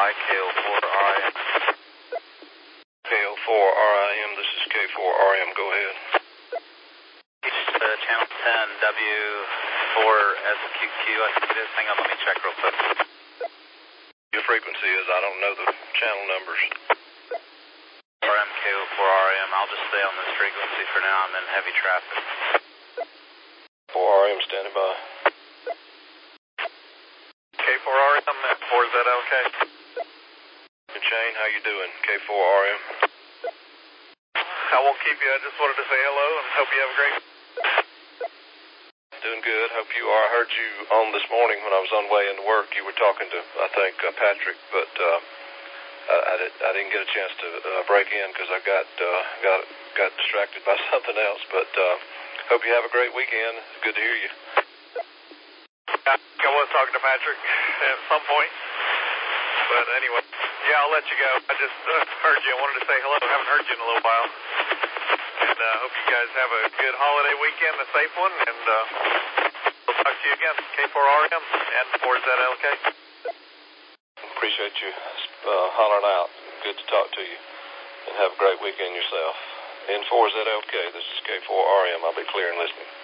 KO4RIM. KO4RIM, this is K4RM, go ahead. Channel 10, W4SQQ, I think it is. Hang on, let me check real quick. Your frequency is, I don't know the channel numbers. RM, KO4RM, I'll just stay on this frequency for now. I'm in heavy traffic. 4RM standing by. K4RM, 4ZLK. Shane, how you doing? K4RM. I won't keep you, I just wanted to say hello and hope you have a great... Doing good, hope you are. I heard you on this morning when I was on way into work. You were talking to, I think, Patrick, but I didn't get a chance to break in because I got distracted by something else, but hope you have a great weekend. It's good to hear you. I was talking to Patrick at some point, but anyway, yeah, I'll let you go. I just heard you. I wanted to say hello. I haven't heard you in a little while. And hope you guys have a good holiday weekend, a safe one, and we'll talk to you again. K4RM and 4ZLK. Appreciate you hollering out. Good to talk to you. And have a great weekend yourself. N4ZLK, this is K4RM. I'll be clear and listening.